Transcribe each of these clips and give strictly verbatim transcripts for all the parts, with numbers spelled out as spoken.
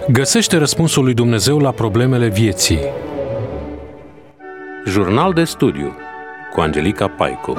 Găsește răspunsul lui Dumnezeu la problemele vieții. Jurnal de studiu cu Angelica Paicu.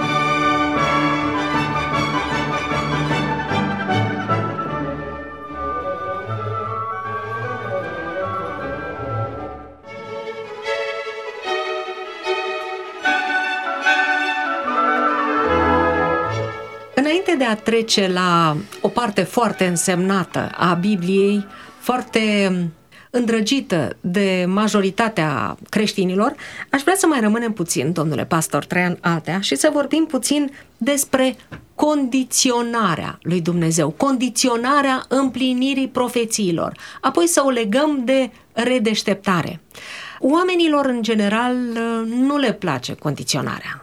Înainte de a trece la o parte foarte însemnată a Bibliei, foarte îndrăgită de majoritatea creștinilor, aș vrea să mai rămânem puțin, domnule pastor Traian Atea, și să vorbim puțin despre condiționarea lui Dumnezeu, condiționarea împlinirii profețiilor, apoi să o legăm de redeșteptare. Oamenilor, în general, nu le place condiționarea.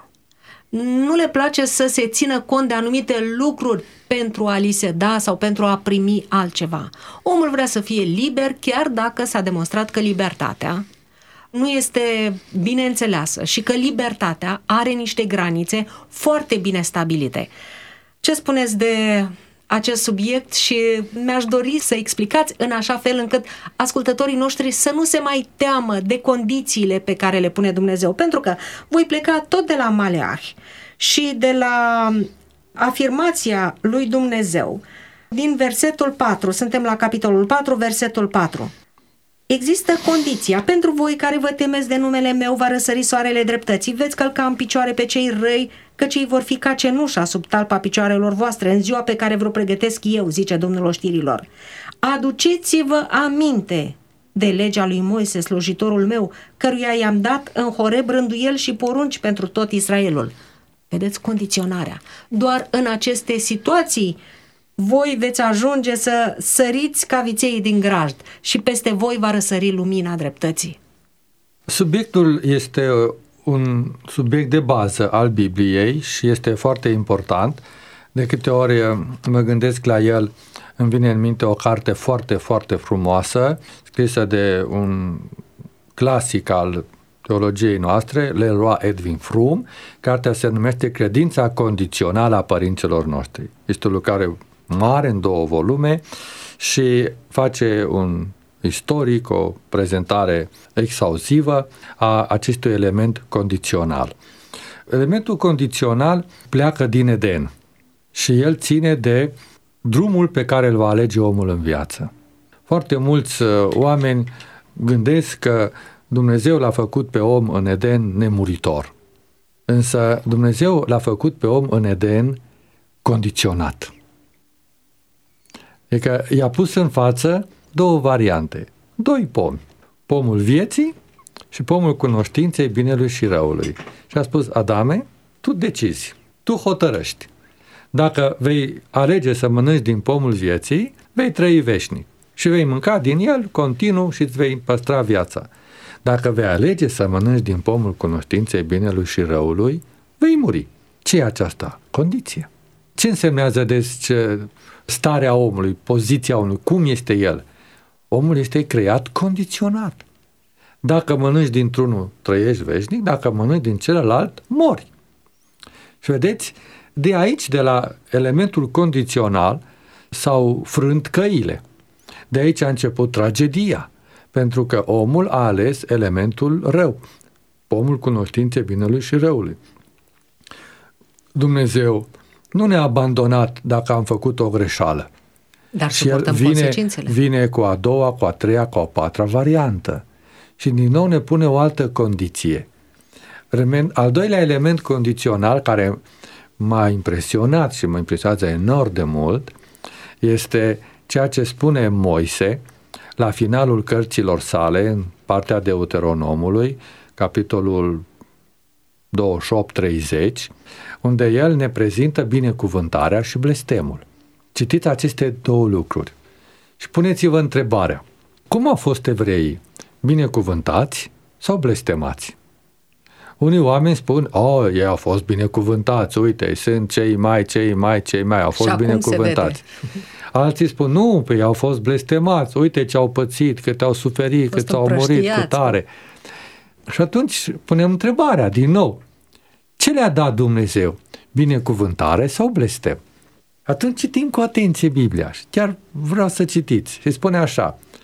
Nu le place să se țină cont de anumite lucruri pentru a li se da sau pentru a primi altceva. Omul vrea să fie liber, chiar dacă s-a demonstrat că libertatea nu este bine înțeleasă și că libertatea are niște granițe foarte bine stabilite. Ce spuneți de acest subiect? Și mi-aș dori să explicați în așa fel încât ascultătorii noștri să nu se mai teamă de condițiile pe care le pune Dumnezeu, pentru că voi pleca tot de la Maleahi și de la afirmația lui Dumnezeu din versetul patru, suntem la capitolul patru, versetul patru. Există condiția: pentru voi care vă temeți de numele meu va răsări soarele dreptății, veți călca în picioare pe cei răi, căci ei vor fi ca cenușa sub talpa picioarelor voastre în ziua pe care vă pregătesc eu, zice Domnul oștirilor. Aduceți-vă aminte de legea lui Moise, slujitorul meu, căruia i-am dat în Horeb rânduieli și porunci pentru tot Israelul. Vedeți condiționarea. Doar în aceste situații voi veți ajunge să săriți ca viței din grajd și peste voi va răsări lumina dreptății. Subiectul este un subiect de bază al Bibliei și este foarte important. De câte ori mă gândesc la el, îmi vine în minte o carte foarte, foarte frumoasă, scrisă de un clasic al teologiei noastre, Leroy Edwin Fromm. Cartea se numește Credința condițională a părinților noștri. Este o lucrare mare, în două volume, și face un istoric, o prezentare exhaustivă a acestui element condițional. Elementul condițional pleacă din Eden și el ține de drumul pe care îl va alege omul în viață. Foarte mulți oameni gândesc că Dumnezeu l-a făcut pe om în Eden nemuritor. Însă Dumnezeu l-a făcut pe om în Eden condiționat. Adică i-a pus în față două variante, doi pomi, pomul vieții și pomul cunoștinței binelui și răului. Și a spus: Adame, tu decizi, tu hotărăști. Dacă vei alege să mănânci din pomul vieții, vei trăi veșnic și vei mânca din el continuu și îți vei păstra viața. Dacă vei alege să mănânci din pomul cunoștinței binelui și răului, vei muri. Ce e aceasta? Condiție. Ce însemnează deci starea omului, poziția omului, cum este el? Omul este creat condiționat. Dacă mănânci dintr-unul, trăiești veșnic, dacă mănânci din celălalt, mori. Și vedeți, de aici, de la elementul condițional, s-au frânt căile. De aici a început tragedia, pentru că omul a ales elementul rău, pomul cunoștinței binelui și răului. Dumnezeu nu ne-a abandonat dacă am făcut o greșeală. Dar și el vine, consecințele. vine cu a doua, cu a treia, cu a patra variantă. Și din nou ne pune o altă condiție. Al doilea element condițional care m-a impresionat și mă impresionează enorm de mult este ceea ce spune Moise la finalul cărților sale, în partea Deuteronomului, capitolul douăzeci și opt treizeci, unde el ne prezintă binecuvântarea și blestemul. Citiți aceste două lucruri și puneți-vă întrebarea: cum au fost evreii? Binecuvântați sau blestemați? Unii oameni spun: oh, ei au fost binecuvântați, uite, sunt cei mai, cei mai, cei mai, au fost binecuvântați. Alții spun: nu, păi au fost blestemați, uite ce au pățit, cât au suferit, cât au murit, cât tare. Și atunci punem întrebarea din nou: ce le-a dat Dumnezeu? Binecuvântare sau blestem? Atunci citim cu atenție Biblia și chiar vreau să citiți. Și spune așa: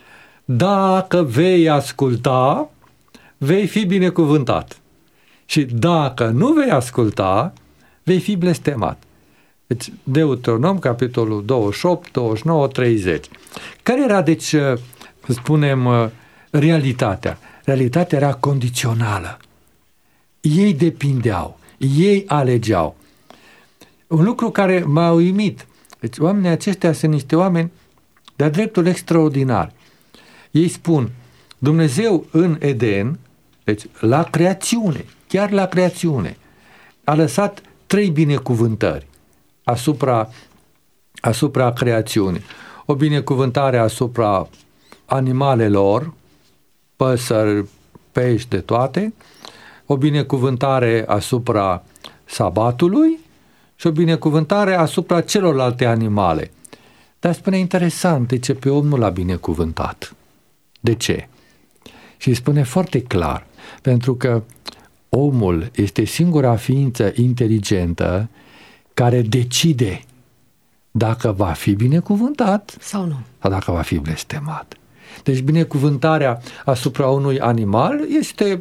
dacă vei asculta, vei fi binecuvântat. Și dacă nu vei asculta, vei fi blestemat. Deci, Deuteronom, capitolul douăzeci și opt, douăzeci și nouă, treizeci. Care era, deci, să spunem, realitatea? Realitatea era condițională. Ei depindeau, ei alegeau. Un lucru care m-a uimit. Deci, oamenii aceștia sunt niște oameni de-a dreptul extraordinari. Ei spun, Dumnezeu în Eden, deci la creațiune, chiar la creațiune, a lăsat trei binecuvântări asupra, asupra creațiunii. O binecuvântare asupra animalelor, păsări, pești, de toate, o binecuvântare asupra sabatului și o binecuvântare asupra celorlalte animale. Dar spune interesant, de ce pe om nu l-a binecuvântat? De ce? Și spune foarte clar, pentru că omul este singura ființă inteligentă care decide dacă va fi binecuvântat sau nu, sau dacă va fi blestemat. Deci binecuvântarea asupra unui animal este,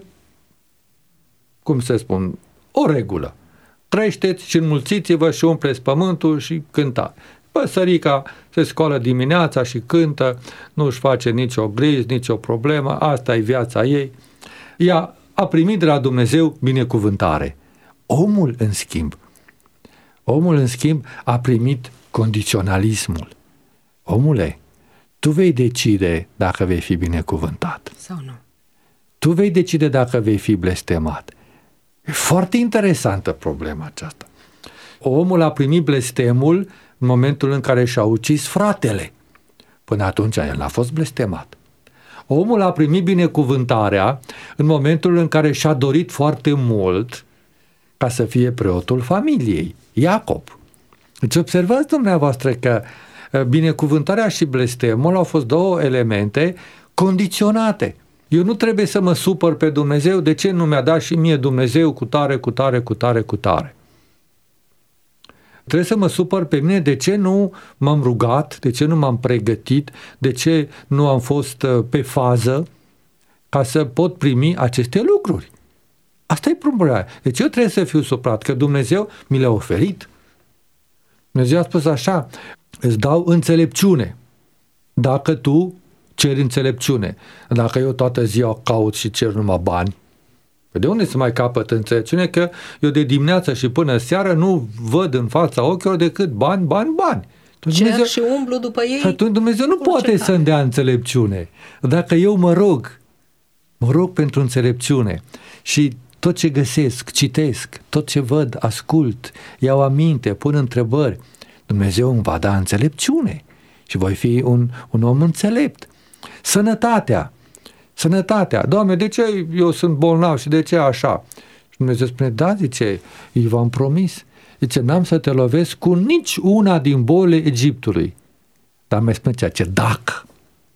cum să spun, o regulă. Creșteți și înmulțiți-vă și umpleți pământul și cântați. Păsărica se scoală dimineața și cântă, nu își face nicio grijă, nicio problemă, asta e viața ei. Ea a primit de la Dumnezeu binecuvântare. Omul, în schimb, omul, în schimb, a primit condiționalismul. Omule, tu vei decide dacă vei fi binecuvântat. Sau nu. Tu vei decide dacă vei fi blestemat. E foarte interesantă problema aceasta. Omul a primit blestemul în momentul în care și-a ucis fratele. Până atunci el n-a fost blestemat. Omul a primit binecuvântarea în momentul în care și-a dorit foarte mult ca să fie preotul familiei, Iacob. Deci observați dumneavoastră că binecuvântarea și blestemul au fost două elemente condiționate. Eu nu trebuie să mă supăr pe Dumnezeu, de ce nu mi-a dat și mie Dumnezeu cu tare, cu tare, cu tare, cu tare. Trebuie să mă supăr pe mine, de ce nu m-am rugat, de ce nu m-am pregătit, de ce nu am fost pe fază ca să pot primi aceste lucruri. Asta e problema. Deci eu trebuie să fiu supărat, că Dumnezeu mi le-a oferit. Dumnezeu a spus așa, îți dau înțelepciune dacă tu ceri înțelepciune. Dacă eu toată ziua caut și cer numai bani, de unde să mai capăt înțelepciune? Că eu de dimineață și până seară nu văd în fața ochilor decât bani, bani, bani. Dumnezeu, cer și umblu după ei. Și atunci Dumnezeu nu poate să-mi dea înțelepciune. Dacă eu mă rog, mă rog pentru înțelepciune și tot ce găsesc, citesc, tot ce văd, ascult, iau aminte, pun întrebări, Dumnezeu îmi va da înțelepciune și voi fi un, un om înțelept. Sănătatea. Sănătatea. Doamne, de ce eu sunt bolnav și de ce așa? Și Dumnezeu spune, da, zice, îi v-am promis. Zice, n-am să te lovesc cu nici una din bolile Egiptului. Dar mai spune ceea ce, dacă,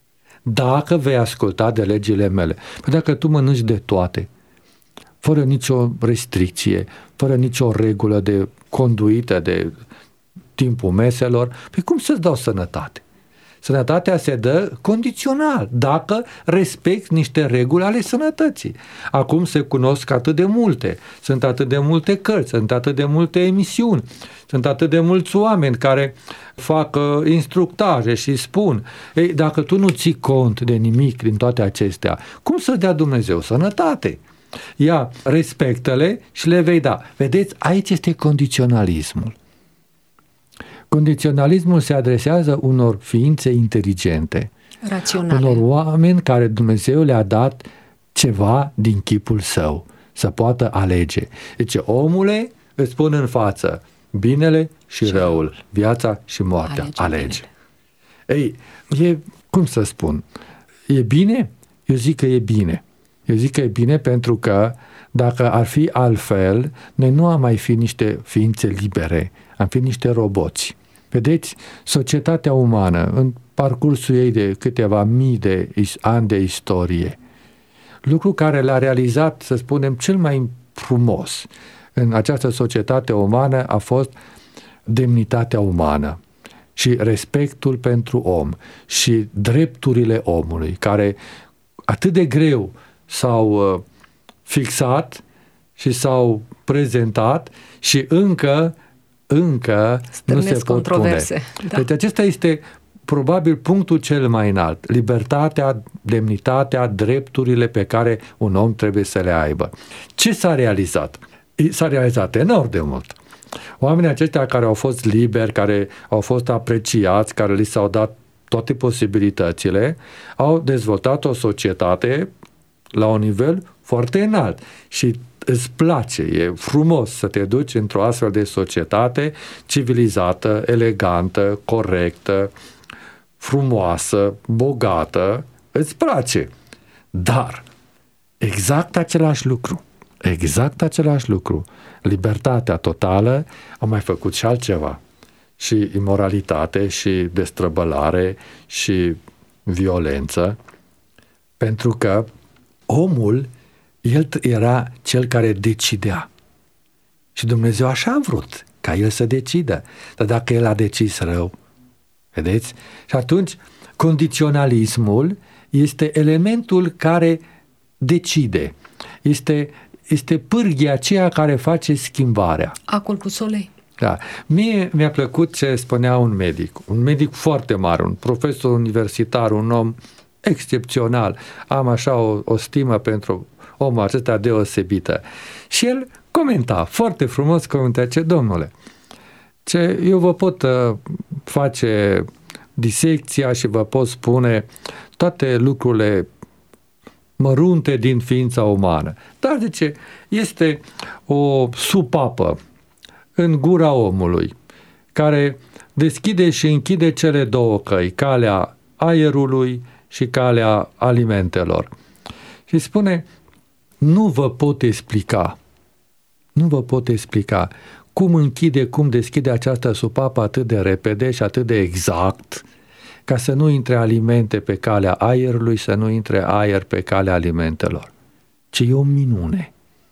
dacă vei asculta de legile mele. Păi dacă tu mănânci de toate, fără nicio restricție, fără nicio regulă de conduită de timpul meselor, păi cum să-ți dau sănătate? Sănătatea se dă condițional, dacă respecti niște reguli ale sănătății. Acum se cunosc atât de multe, sunt atât de multe cărți, sunt atât de multe emisiuni, sunt atât de mulți oameni care fac uh, instructaje și spun, ei, dacă tu nu ții cont de nimic din toate acestea, cum să dea Dumnezeu sănătate? Ia, respectă-le și le vei da. Vedeți, aici este condiționalismul. Condiționalismul se adresează unor ființe inteligente, raționale, unor oameni care Dumnezeu le-a dat ceva din chipul său, să poată alege. Deci, omule, îți spun în față binele și, și răul, viața și moartea, alege. alege. Ei, e, cum să spun, e bine? Eu zic că e bine. Eu zic că e bine pentru că dacă ar fi altfel, noi nu am mai fi niște ființe libere, am fi niște roboți. Vedeți, societatea umană, în parcursul ei de câteva mii de ani de istorie, lucru care l-a realizat, să spunem, cel mai frumos în această societate umană a fost demnitatea umană și respectul pentru om și drepturile omului, care atât de greu s-au fixat și s-au prezentat și încă, încă nu se pot controverse. pune. Da. Deci acesta este probabil punctul cel mai înalt. Libertatea, demnitatea, drepturile pe care un om trebuie să le aibă. Ce s-a realizat? S-a realizat enorm de mult. Oamenii aceștia care au fost liberi, care au fost apreciați, care li s-au dat toate posibilitățile, au dezvoltat o societate la un nivel foarte înalt și îți place, e frumos să te duci într-o astfel de societate civilizată, elegantă, corectă, frumoasă, bogată, îți place. Dar exact același lucru, exact același lucru, libertatea totală, au mai făcut și altceva. Și imoralitate, și destrăbălare, și violență, pentru că omul, el era cel care decidea. Și Dumnezeu așa a vrut, ca el să decidă. Dar dacă el a decis rău, vedeți? Și atunci, condiționalismul este elementul care decide. Este, este pârghia aceea care face schimbarea. Acul cu solei. Da. Mie mi-a plăcut ce spunea un medic, un medic foarte mare, un profesor universitar, un om excepțional. Am așa o, o stimă pentru omul acesta deosebită. Și el comenta, foarte frumos comenta, ce domnule, ce eu vă pot uh, face disecția și vă pot spune toate lucrurile mărunte din ființa umană. Dar zice, este o supapă în gura omului, care deschide și închide cele două căi, calea aerului și calea alimentelor. Și spune, nu vă pot explica, nu vă pot explica cum închide, cum deschide această supapă atât de repede și atât de exact, ca să nu intre alimente pe calea aerului, să nu intre aer pe calea alimentelor. Ci e o minune.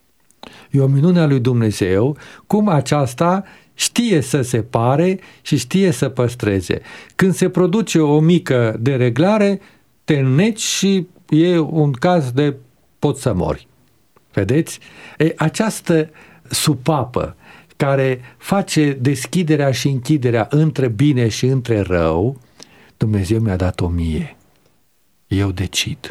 E o minune a lui Dumnezeu, cum aceasta știe să separe și știe să păstreze. Când se produce o mică dereglare, te înneci și e un caz de poți să mori. Vedeți? E, această supapă care face deschiderea și închiderea între bine și între rău, Dumnezeu mi-a dat-o mie. Eu decid.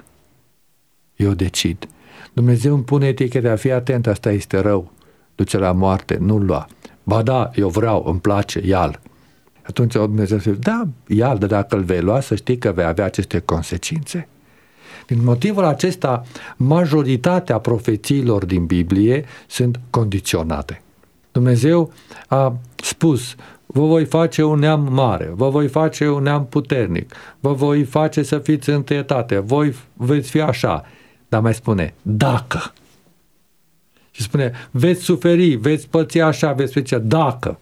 Eu decid. Dumnezeu îmi pune eticheta, fii atent, asta este rău, duce la moarte, nu-l lua. Ba da, eu vreau, îmi place, ia-l. Atunci Dumnezeu zice, da, ia-l, dar dacă îl vei lua, să știi că vei avea aceste consecințe. Din motivul acesta, majoritatea profețiilor din Biblie sunt condiționate. Dumnezeu a spus, vă voi face un neam mare, vă voi face un neam puternic, vă voi face să fiți întâietate, voi veți fi așa. Dar mai spune, dacă. Și spune, veți suferi, veți păți așa, veți face, dacă.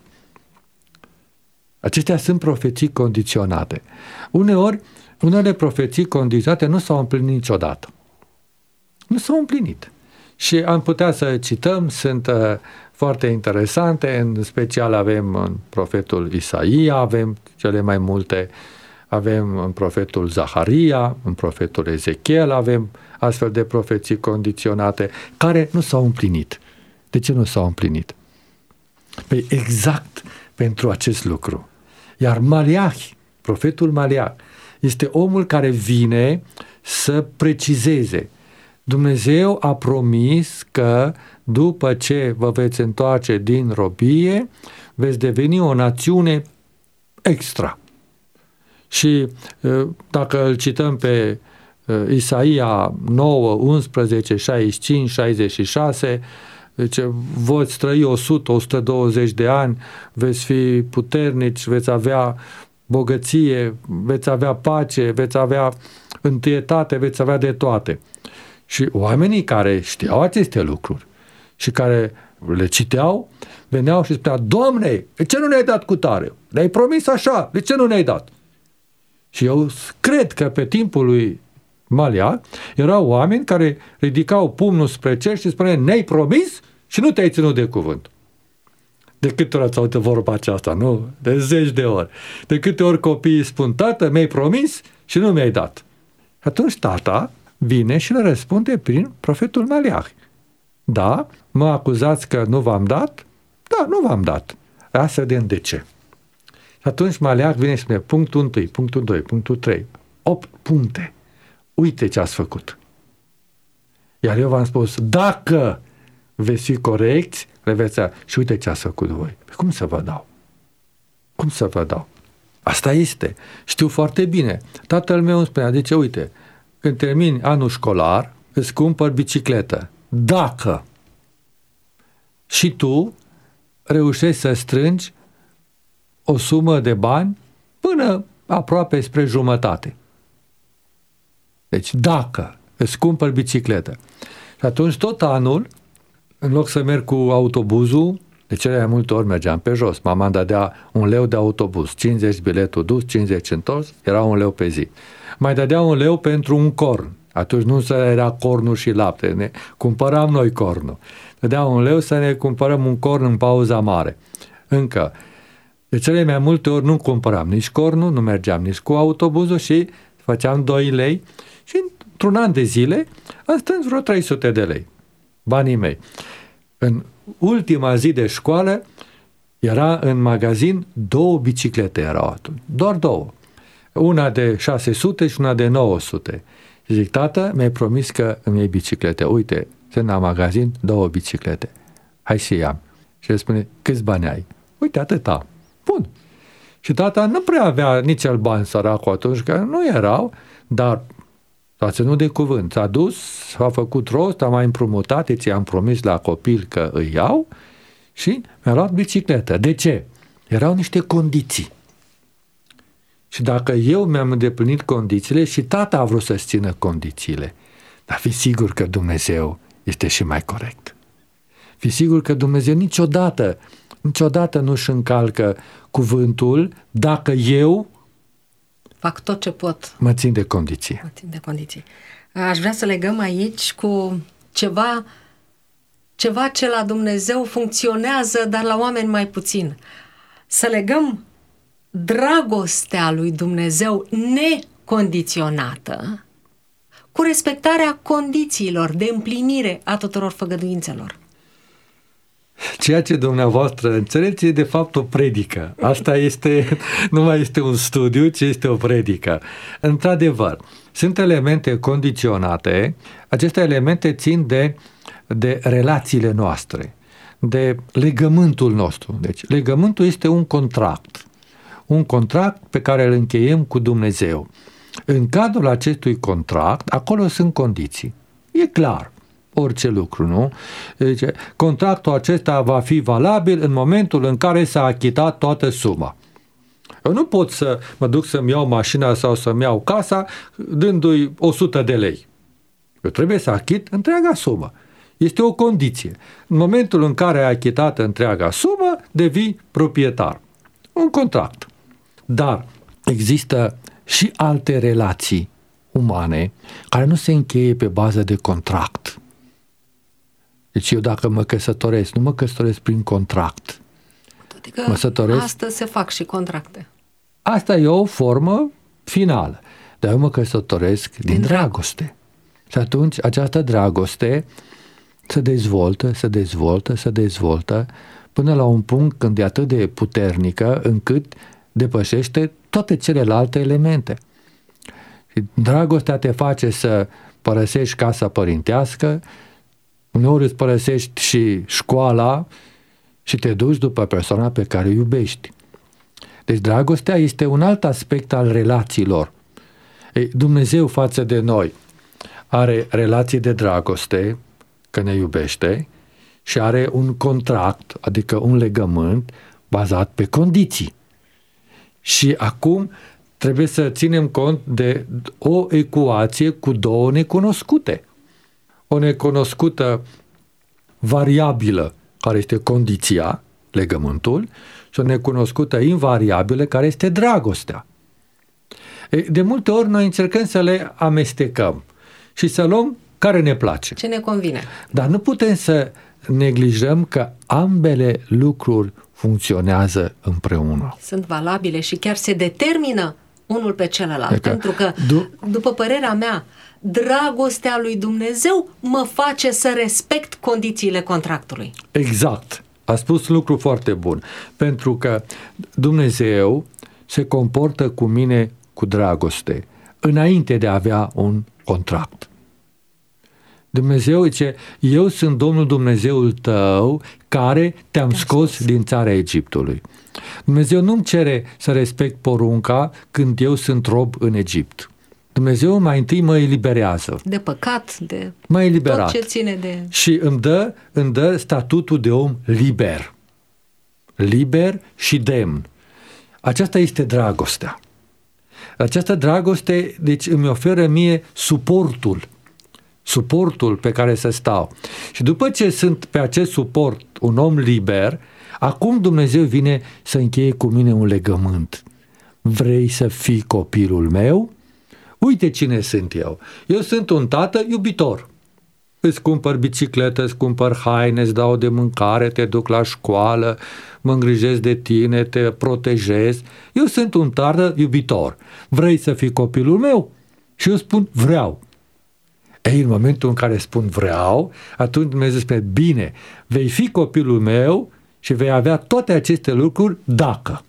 Acestea sunt profeții condiționate. Uneori, unele profeții condiționate nu s-au împlinit niciodată. Nu s-au împlinit. Și am putea să cităm, sunt uh, foarte interesante, în special avem în profetul Isaia, avem cele mai multe, avem în profetul Zaharia, în profetul Ezechiel, avem astfel de profeții condiționate, care nu s-au împlinit. De ce nu s-au împlinit? Păi exact pentru acest lucru. Iar Maleahi, profetul Maleah, este omul care vine să precizeze. Dumnezeu a promis că după ce vă veți întoarce din robie, veți deveni o națiune extra. Și dacă îl cităm pe Isaia nouă, unsprezece, șaizeci și cinci, șaizeci și șase, zice, voți trăi o sută, o sută douăzeci de ani, veți fi puternici, veți avea bogăție, veți avea pace, veți avea întâietate, veți avea de toate. Și oamenii care știau aceste lucruri și care le citeau, veneau și spuneau, Doamne, de ce nu ne-ai dat cu tare? Ne-ai promis așa, de ce nu ne-ai dat? Și eu cred că pe timpul lui Maleah erau oameni care ridicau pumnul spre cer și spuneau, ne-ai promis și nu te-ai ținut de cuvânt. De câte ori ați auzit vorba aceasta, nu? De zeci de ori. De câte ori copiii spun, tată, mi-ai promis și nu mi-ai dat. Atunci tata vine și le răspunde prin profetul Maleah. Da, mă acuzați că nu v-am dat? Da, nu v-am dat. Ia să vedem de ce. Și atunci Maleah vine și spune, punctul unu, punctul doi, punctul trei, opt puncte. Uite ce ați făcut. Iar eu v-am spus, dacă veți fi corecți, le veți da. Și uite ce ați făcut voi. Păi cum să vă dau? Cum să vă dau? Asta este. Știu foarte bine. Tatăl meu îmi spunea, zice, uite, când termini anul școlar, îți cumpăr bicicletă. Dacă și tu reușești să strângi o sumă de bani până aproape spre jumătate. Deci dacă îți cumpăr bicicletă. Și atunci tot anul, în loc să merg cu autobuzul, de cele mai multe ori mergeam pe jos. Mama îmi dădea un leu de autobuz, cincizeci biletul dus, cincizeci întors, era un leu pe zi. Mai dădea un leu pentru un corn. Atunci nu se era cornul și lapte, ne cumpăram noi cornul. Dădea un leu să ne cumpărăm un corn în pauza mare. Încă, de cele mai multe ori nu cumpăram nici cornul, nu mergeam nici cu autobuzul și făceam doi lei și într-un an de zile am strâns vreo trei sute de lei, banii mei. În ultima zi de școală era în magazin două biciclete erau atunci, doar două. Una de șase sute și una de nouă sute. Și zic, tată, mi-ai promis că îmi iei biciclete. Uite, sunt la magazin două biciclete. Hai și i-am. Și el spune, câți bani ai? Uite, atâta. Bun. Și tata nu prea avea nici el bani săracul atunci, că nu erau, dar s-a ținut de cuvânt. S-a dus, s-a făcut rost, a mai împrumutat, ți-am promis la copil că îi iau și mi-a luat bicicletă. De ce? Erau niște condiții. Și dacă eu mi-am îndeplinit condițiile și tata a vrut să-ți țină condițiile, dar fi sigur că Dumnezeu este și mai corect. Fi sigur că Dumnezeu niciodată, niciodată nu-și încalcă cuvântul dacă eu fac tot ce pot. Mă țin de condiție. Mă țin de condiții. Aș vrea să legăm aici cu ceva, ceva ce la Dumnezeu funcționează, dar la oameni mai puțin. Să legăm dragostea lui Dumnezeu necondiționată cu respectarea condițiilor de împlinire a tuturor făgăduințelor. Ceea ce dumneavoastră înțelegeți e de fapt o predică. Asta este, nu mai este un studiu, ci este o predică. Într-adevăr, sunt elemente condiționate, aceste elemente țin de, de relațiile noastre, de legământul nostru. Deci, legământul este un contract. Un contract pe care îl încheiem cu Dumnezeu. În cadrul acestui contract, acolo sunt condiții. E clar. Orice lucru, nu? Deci, contractul acesta va fi valabil în momentul în care s-a achitat toată suma. Eu nu pot să mă duc să-mi iau mașina sau să-mi iau casa dându-i o sută de lei. Eu trebuie să achit întreaga sumă. Este o condiție. În momentul în care ai achitat întreaga sumă, devii proprietar. Un contract. Dar există și alte relații umane care nu se încheie pe bază de contract. Deci eu dacă mă căsătoresc, nu mă căsătoresc prin contract. Adică mă căsătoresc... astăzi se fac și contracte. Asta e o formă finală. Dar eu mă căsătoresc din, din dragoste. Și atunci această dragoste se dezvoltă, se dezvoltă, se dezvoltă până la un punct când e atât de puternică încât depășește toate celelalte elemente. Și dragostea te face să părăsești casa părintească, uneori îți părăsești și școala și te duci după persoana pe care o iubești. Deci dragostea este un alt aspect al relațiilor. Ei, Dumnezeu față de noi are relații de dragoste, că ne iubește, și are un contract, adică un legământ bazat pe condiții. Și acum trebuie să ținem cont de o ecuație cu două necunoscute. O necunoscută variabilă, care este condiția, legământul, și o necunoscută invariabilă, care este dragostea. De multe ori noi încercăm să le amestecăm și să luăm care ne place. Ce ne convine. Dar nu putem să neglijăm că ambele lucruri funcționează împreună. Sunt valabile și chiar se determină unul pe celălalt. Adică, pentru că, du- după părerea mea, dragostea lui Dumnezeu mă face să respect condițiile contractului. Exact. A spus lucru foarte bun. Pentru că Dumnezeu se comportă cu mine cu dragoste înainte de a avea un contract. Dumnezeu zice, eu sunt Domnul Dumnezeul tău care te-am te scos, scos din țara Egiptului. Dumnezeu nu-mi cere să respect porunca când eu sunt rob în Egipt. Dumnezeu mai întâi mă eliberează. De păcat, de m-a eliberat. tot ce ține de... Și îmi dă, îmi dă statutul de om liber. Liber și demn. Aceasta este dragostea. Această dragoste, deci, îmi oferă mie suportul. Suportul pe care să stau. Și după ce sunt pe acest suport un om liber, acum Dumnezeu vine să încheie cu mine un legământ. Vrei să fii copilul meu? Uite cine sunt eu. Eu sunt un tată iubitor. Îți cumpăr bicicletă, îți cumpăr haine, îți dau de mâncare, te duc la școală, mă îngrijesc de tine, te protejez. Eu sunt un tată iubitor. Vrei să fii copilul meu? Și eu spun, vreau. Ei, în momentul în care spun vreau, atunci Dumnezeu spune, bine, vei fi copilul meu și vei avea toate aceste lucruri dacă.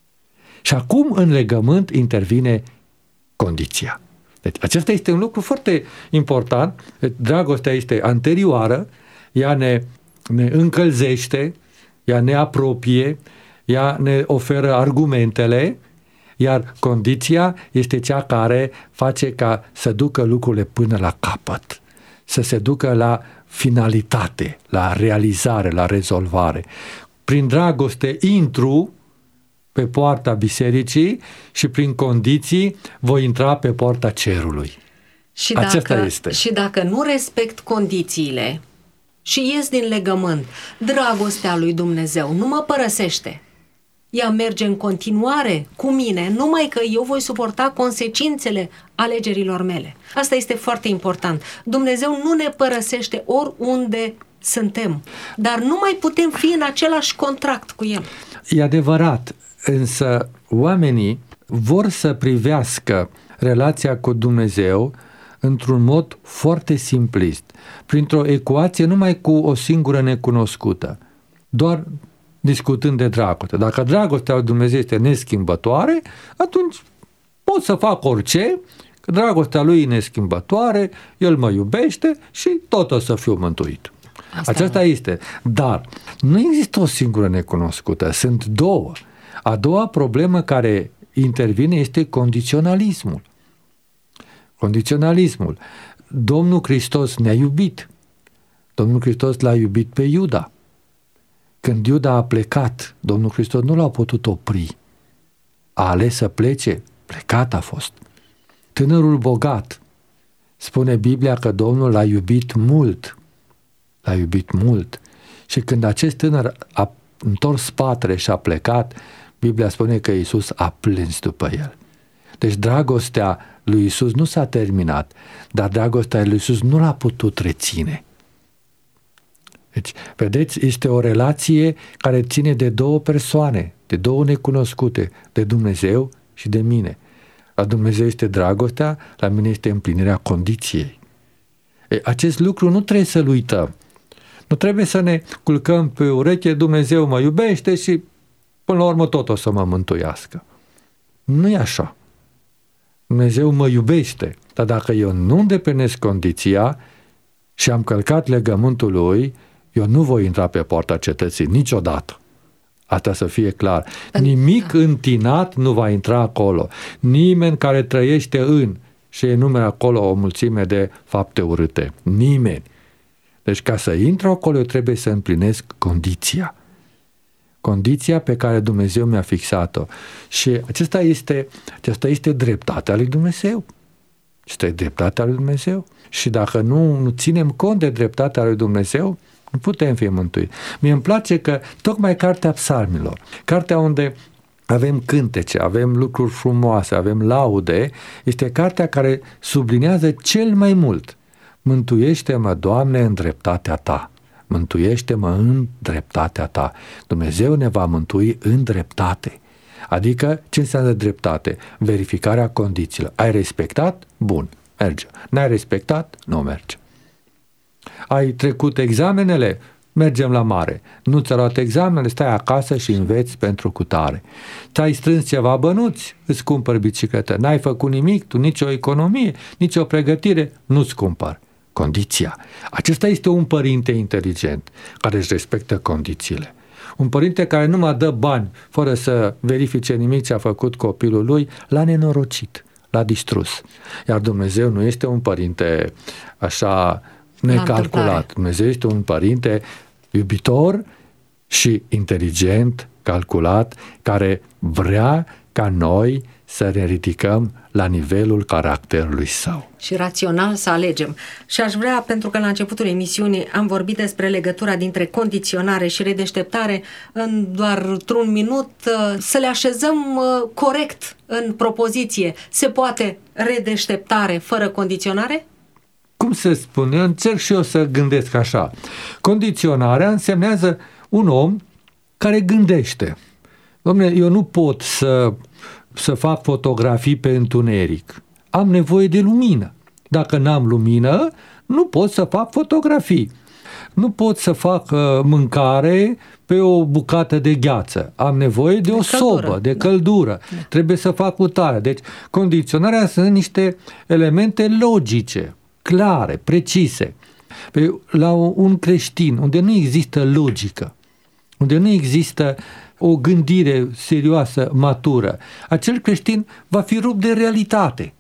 Și acum în legământ intervine condiția. Deci acesta este un lucru foarte important. Dragostea este anterioară, ea ne, ne încălzește, ea ne apropie, ea ne oferă argumentele, iar condiția este cea care face ca să ducă lucrurile până la capăt, să se ducă la finalitate, la realizare, la rezolvare. Prin dragoste intru pe poarta bisericii și prin condiții voi intra pe poarta cerului. Și Aceasta dacă, este. Și dacă nu respect condițiile și ies din legământ, dragostea lui Dumnezeu nu mă părăsește. Ea merge în continuare cu mine, numai că eu voi suporta consecințele alegerilor mele. Asta este foarte important. Dumnezeu nu ne părăsește oriunde suntem, dar nu mai putem fi în același contract cu El. E adevărat, însă oamenii vor să privească relația cu Dumnezeu într-un mod foarte simplist, printr-o ecuație numai cu o singură necunoscută, doar discutând de dragoste. Dacă dragostea lui Dumnezeu este neschimbătoare, atunci pot să fac orice, că dragostea lui e neschimbătoare, El mă iubește și tot o să fiu mântuit. Asta Aceasta este. Dar nu există o singură necunoscută, sunt două. A doua problemă care intervine este condiționalismul. Condiționalismul. Domnul Hristos ne-a iubit. Domnul Hristos l-a iubit pe Iuda. Când Iuda a plecat, Domnul Hristos nu l-a putut opri. A ales să plece, plecat a fost. Tânărul bogat, spune Biblia că Domnul l-a iubit mult. L-a iubit mult. Și când acest tânăr a întors spatele și a plecat, Biblia spune că Iisus a plâns după el. Deci dragostea lui Iisus nu s-a terminat, dar dragostea lui Iisus nu l-a putut reține. Deci, vedeți, este o relație care ține de două persoane, de două necunoscute, de Dumnezeu și de mine. La Dumnezeu este dragostea, la mine este împlinirea condiției. E, acest lucru nu trebuie să-l uităm. Nu trebuie să ne culcăm pe ureche, Dumnezeu mă iubește și până la urmă tot o să mă mântuiască. Nu e așa. Dumnezeu mă iubește, dar dacă eu nu îndeplinesc condiția și am călcat legământul lui, eu nu voi intra pe poarta cetății niciodată. Asta să fie clar. Nimic întinat nu va intra acolo. Nimeni care trăiește în și enumeră acolo o mulțime de fapte urâte. Nimeni. Deci ca să intru acolo, eu trebuie să împlinesc condiția. Condiția pe care Dumnezeu mi-a fixat-o. Și acesta este, acesta este dreptatea lui Dumnezeu. Acesta e dreptatea lui Dumnezeu. Și dacă nu, nu ținem cont de dreptatea lui Dumnezeu, nu putem fi mântuiți. Mie îmi place că tocmai Cartea Psalmilor, cartea unde avem cântece, avem lucruri frumoase, avem laude, este cartea care sublinează cel mai mult: mântuiește-mă, Doamne, în dreptatea Ta. mântuiește-mă în dreptatea ta. Dumnezeu ne va mântui în dreptate. Adică, ce înseamnă dreptate? Verificarea condițiilor. Ai respectat? Bun, merge. N-ai respectat? Nu merge. Ai trecut examenele? Mergem la mare. Nu ți-a luat examenele? Stai acasă și înveți pentru cutare. Ți-ai strâns ceva bănuți? Îți cumpări bicicletă. N-ai făcut nimic? Tu nicio economie, nicio pregătire? Nu-ți cumpăr. Condiția. Acesta este un părinte inteligent care își respectă condițiile. Un părinte care nu mai dă bani fără să verifice nimic ce a făcut copilul lui, l-a nenorocit, l-a distrus. Iar Dumnezeu nu este un părinte așa necalculat. Dumnezeu este un părinte iubitor și inteligent, calculat, care vrea ca noi să ne ridicăm la nivelul caracterului său. Și rațional să alegem. Și aș vrea, pentru că la începutul emisiunii am vorbit despre legătura dintre condiționare și redeșteptare, în doar un minut să le așezăm corect în propoziție. Se poate redeșteptare fără condiționare? Cum să spun? Eu încerc și eu să gândesc așa. Condiționarea însemnează un om care gândește. Dom'le, eu nu pot să să fac fotografii pe întuneric. Am nevoie de lumină. Dacă n-am lumină, nu pot să fac fotografii. Nu pot să fac uh, mâncare pe o bucată de gheață. Am nevoie de, de o căldură. sobă, de da. căldură. Da. Trebuie să fac utare. Deci, condiționarea sunt niște elemente logice, clare, precise. Pe, la un creștin, unde nu există logică, unde nu există o gândire serioasă, matură, acel creștin va fi rupt de realitate.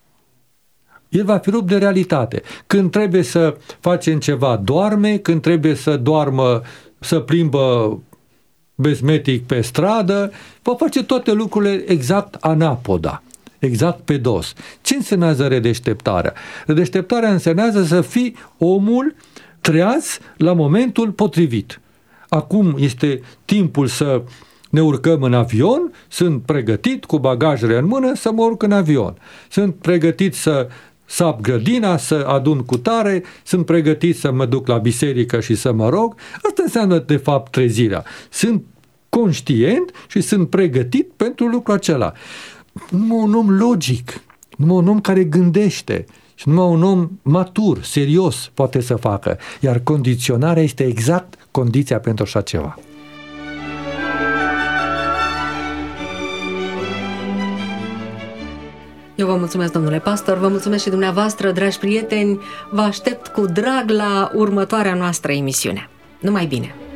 El va fi rupt de realitate. Când trebuie să facem ceva, doarme, când trebuie să doarmă, să plimbă bezmetic pe stradă, va face toate lucrurile exact anapoda, exact pe dos. Ce însemnează redeșteptarea? Redeșteptarea însemnează să fii omul treaz la momentul potrivit. Acum este timpul să ne urcăm în avion, sunt pregătit cu bagajele în mână să mă urc în avion. Sunt pregătit să sap grădina, să adun cutare, sunt pregătit să mă duc la biserică și să mă rog. Asta înseamnă de fapt trezirea. Sunt conștient și sunt pregătit pentru lucrul acela. Numai un om logic, numai un om care gândește și numai un om matur, serios poate să facă. Iar condiționarea este exact condiția pentru așa ceva. Eu vă mulțumesc, domnule pastor, vă mulțumesc și dumneavoastră, dragi prieteni, vă aștept cu drag la următoarea noastră emisiune. Numai bine!